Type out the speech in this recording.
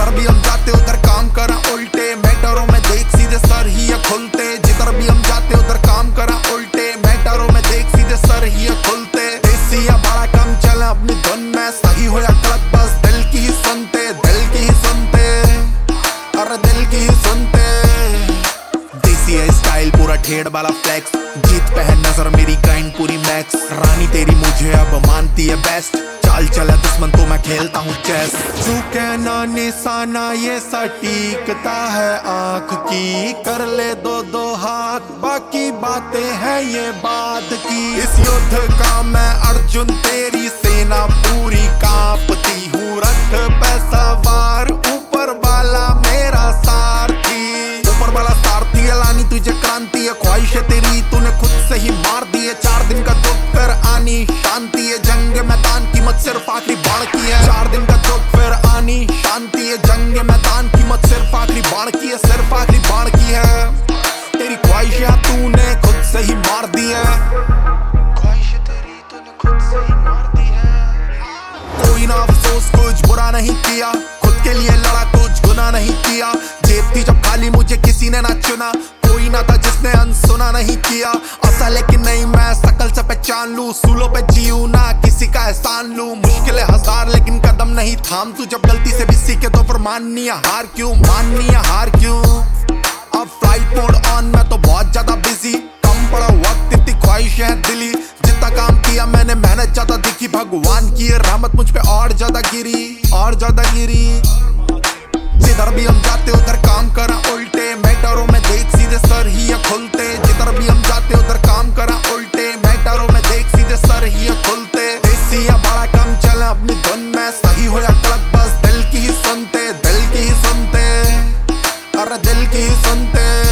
जिधर भी हम जाते उधर काम करा उल्टे, मैटरों में देख सीधे सर ही ये खुलते। जिधर भी हम जाते उधर काम करा उल्टे, मैटरों में देख सीधे सर ही ये खुलते। देसी या बड़ा काम चले अपनी धुन में, सही हो या गलत बस दिल की ही सुनते, दिल की ही सुनते, अरे दिल की ही सुनते। देसी है स्टाइल पूरा ठेड़ वाला फ्लेक्स, जीत पे है नजर मेरी ग्राइंड पूरी मैक्स। रानी तेरी मुझे अब मानती है बेस्ट, चाल चला दुश्मन तो मैं खेलता हूँ चेस। चूके ना निशाना ये सटीकता है आंख की, कर ले दो दो हाथ बाकी बातें हैं ये बाद की। इस युद्ध का मैं अर्जुन तेरी सेना पूरी कांपती हूँ, रथ पे सवार ऊपर वाला मेरा सारथी। ऊपर वाला सारथी है लानी तुझे क्रांति है, ख्वाहिश है तेरी तूने खुद से ही मार दी है। 4 दिन का दुख फिर आनी शांति है, जंग मैदान की मत सिर्फ आखिरी बाण की है। 4 दिन का दुख फिर आनी शांति है, जंग मैदान की मत सिर्फ आखिरी बाण की है, सिर्फ आखिरी बाण की है। तेरी ख्वाहिश तूने खुद से ही मार दी है, ख्वाहिश तेरी तूने खुद से ही मार दी है। कोई ना अफसोस कुछ बुरा नहीं किया, खुद के लिए लड़ा कुछ गुनाह नहीं किया। जेब थी जब खाली मुझे किसी ने ना चुना, कोई ना था जिसने अनसुना नहीं किया। असल लेकिन नहीं मैं शकल से पहचान लूं, सूलों पे जीऊं ना किसी का एहसान लूं। मुश्किलें 1000 लेकिन कदम नहीं थाम तू, जब गलती से भी सीखे तो फिर माननी है हार क्यों, माननी है हार क्यों। अब फ्लाइट मोड ऑन मैं तो बहुत ज्यादा बिजी, कम पड़ा वक्त इतनी ख्वाहिश है दिली। जितना काम किया मैंने मेहनत ज्यादा दिखी, भगवान की रहमत मुझ पे और ज्यादा गिरी, और ज्यादा गिरी। जिधर भी हम जाते उधर काम करा उल्टे, मैटरों में देख सीधे सर ही ये खुलते। जिधर भी हम जाते उधर काम करा उल्टे, मैटरों में देख सीधे सर ही ये खुलते। देसी या बड़ा काम चले अपनी धुन में, सही हो या गलत बस दिल की ही सुनते, दिल की ही सुनते, अरे दिल की ही सुनते।